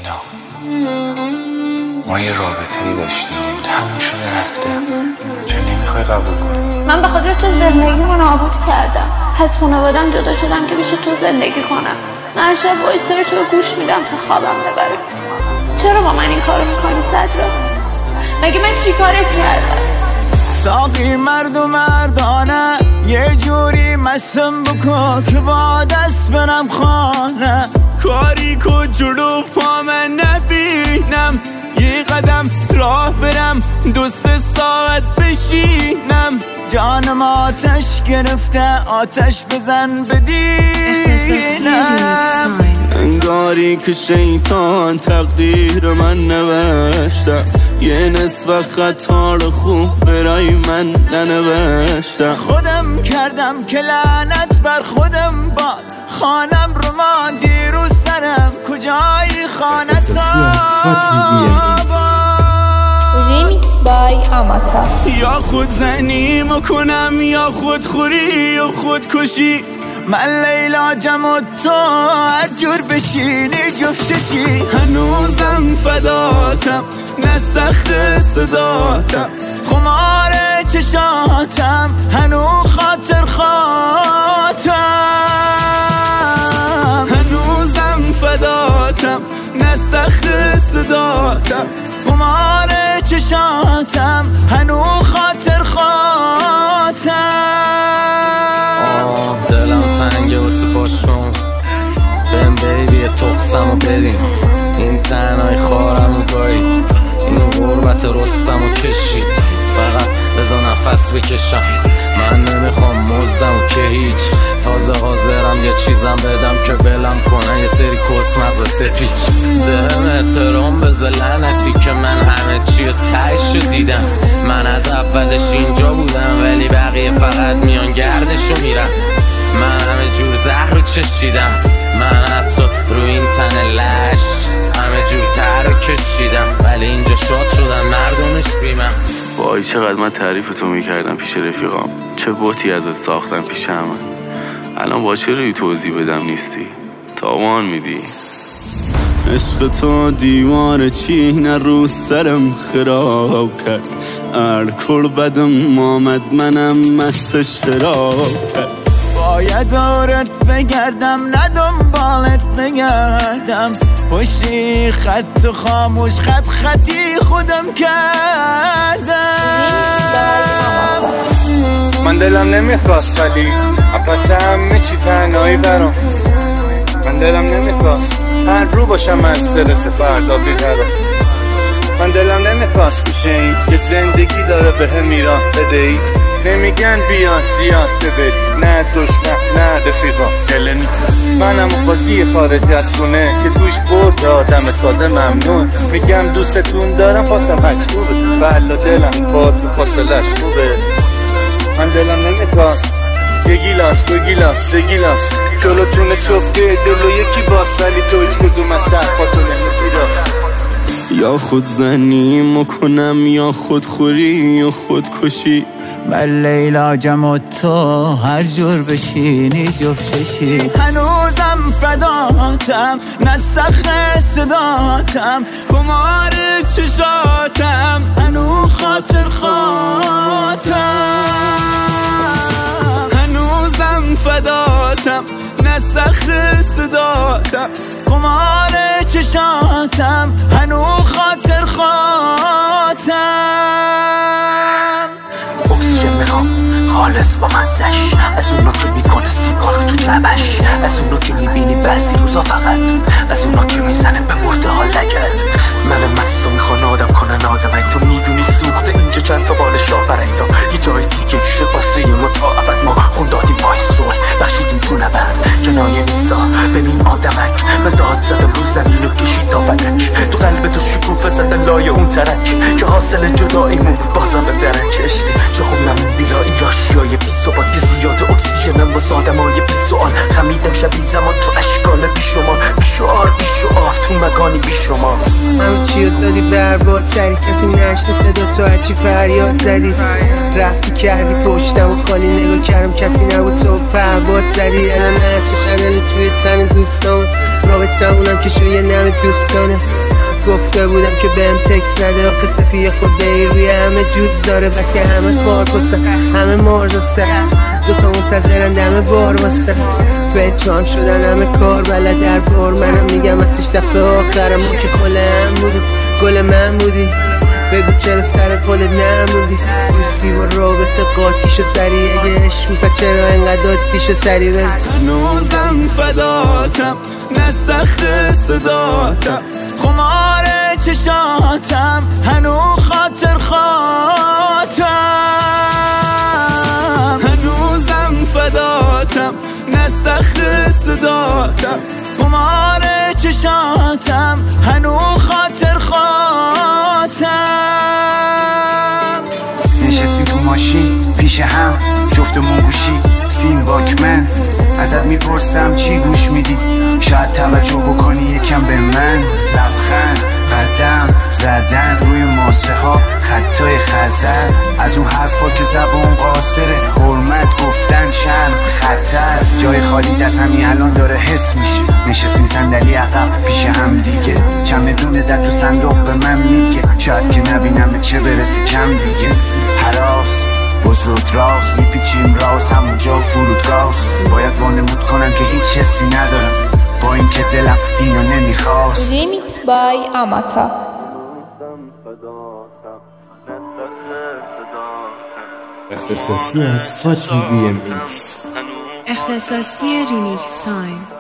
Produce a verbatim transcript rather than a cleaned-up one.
تینا، ما یه رابطه‌ای داشتیم، تموم شده رفته، چرا نمیخوای قبول کنی؟ من به خاطر تو زندگیمو نابود کردم، از خانوادم جدا شدم که بشه تو زندگی کنم. من شب وایسای تو گوش میدم تا خوابم ببره. چرا با من این کارو میکنی صدرا؟ مگه من چی کارت کردم؟ ساقی مرد و مردانه یه جوری مستم بکن که با دست برم خانه، کاری که جلو پا من نبینم، یه قدم راه برم دوست ساعت بشینم. جانم آتش گرفته آتش بزن بدینم، انگاری که شیطان تقدیر من نوشته، یه نصف خطا رو خوب برای من ننوشته. خودم کردم که لعنت بر خودم باد، خانم رو ما دیروز سرم کجای خانتا ریمیکس بای آماتا. یا خود زنیمو کنم یا خود خوری یا خودکشی، من لیلا جم و تو عجور بشینی جفتشی. هنوزم فداتم نه سخت صداتم، خمار چشاتم هنو خاطر خاطم. هنوزم فداتم نه سخت صداتم، خمار چشاتم هنو خاطر خاطم. آه دلم تنگه واسه پاشون، بهم بیبی تخصمو بدین، این تنهای خارمو گایی، این غربت رستمو کشید، فقط بذار نفس بکشم. من نمیخوام مزدم که هیچ، تازه حاضرم یه چیزم بدم که ولم کنن یه سری کس مغز سفیچ. بهم احترام بذار لعنتی که من همه چی رو تهشو دیدم، من از اولش اینجا بودم ولی بقیه فقط میان گردشو میرن. من همه جور زهر رو چشیدم، من حتی رو این تن لش همه جور تر رو کشیدم، ولی اینجا شاد شدن مردمش بیمم. وای چقدر من تعریف تو میکردم پیش رفیقام، چه بوتی ازت ساختم پیش همه. الان با چه روی توضیح بدم نیستی، تاوان میدی. عشق تو دیوار چین رو سرم خراب کرد، الکل بدم آمد منم مست شراب کرد. باید دورت بگردم نه دنبالت بگردم، پشتی خط خاموش خط خطی خودم کردم. من دلم نمیخواست ولی پس همه چی تنهایی برام، من دلم نمیخواست هر رو باشم از استرس فردا بی‌قرار. من دلم نمیخواست بشه این که زندگی داره به هم میران بدهی، نمیگن بیان زیاد ببری، نه دشمن نه رفیقا گلنی. منم قاضی خارج از خونه که توش برد آدم ساده ممنون، میگم دوستتون دارم پاسم مکتوبه، بلا دلم باد فاصلش خوبه. من دلم نمیخواست یه گیلاس دو گیلاس سه گیلاس جلوتون صفحه دلو یکی باس، ولی تو هیچ کدوم از حرفاتو نمیگیراست. یا خود زنیمو کنم یا خود خوری یا خودکشی، من لیلا جم و تو هر جور بشینی جفتشی. هنوزم فداتم نه سخت صداتم، خمار چشاتم هنو خاطر خاطم. هنوزم فداتم نه سخت صداتم، خمار چشاتم هنو خاطر خاطم. اکسیژن میخوام خالص با مزش، از اونا که میکنه سیگار رو تو جبش، از اونا که میبینی بعضی روزا فقط، از اونا که میزنه به مرده ها لگت. من مستو میخوان آدم کنن آدمک، تو میدونی سوخته اینجا چند تا بال شاه برک تا یه جای دیگه شه واسه ما تا ابد. ما خون دادیم پای سول بخشیدیم تو نبرد، کنایه نیستا ببین آدمک، من داد زدم رو زمین و کشید تا فلک، تو قلب تو شکوفه زدن لای اون ترک که حاصل جداییمون بازم به درک کشتی. چه خوب نموندی لا این راشیای بی ثبات که زیاد اکسیژنم واسه آدمای بی سوال، خمیدم شبی زمان تو اشکال بی شمار، بی شعار بی شعار تو مکانی بی شما. همه چی دادی برباد سری، کسی نشته صدا تو هرچی فریاد زدی، رفتی کردی پشتم و خالی نگاه کردم کسی نبود تو پهباد زدی. الان هرچه شدنی توی تن دوستان، رابطه همونم میکشه یه نم دوستانه. گفته بودم که بهم تکس نده آخه سپی خود بیر روی همه جوز داره. بس که همه کار کسن همه مرد و سر دوتا منتظرن دم بار واسه فچام شدن همه کار بلد در بار. منم میگم ازش دفعه آخرم ما که کل هم بودیم گل من بودی. بگو چرا سر پل نموندی. دوستی و رابطه قاطی شد سریع اگه عشق میکنه چرا انقدر عادی شد سریع بگو. هنوزم فداتم نه سخت صداتم خمار چشاتم هنو خاطر خاطم. هنوزم فداتم نه سخت صداتم خمار چشاتم هنو خاطر خاطم. نشستیم تو ماشین پیش هم جفتمون گوشی سین واکمن ازت میپرسم چی گوش میدی شاید توجه بکنی یکم به من. لبخند قدم زدن روی ماسه ها خطای خزر از اون حرفا که زبون قاصره حرمت گفتن شرم خطر. جای خالی دست همین الان داره حس میشه. نشستیم صندلی عقب پیش هم دیگه چمدون در تو صندوق به من میگه شاید که نبینم به چه برسه کم دیگه. هراس بزرگ راست میپیچیم راست همونجا فرودگاست. باید وانمود کنم که هیچ حسی ندارم با اینکه دلم اینو نمیخواست. ریمیکس بای آماتا. اختصاصی از فاتی وی ام ایکس. اختصاصی ریمیکس تایم.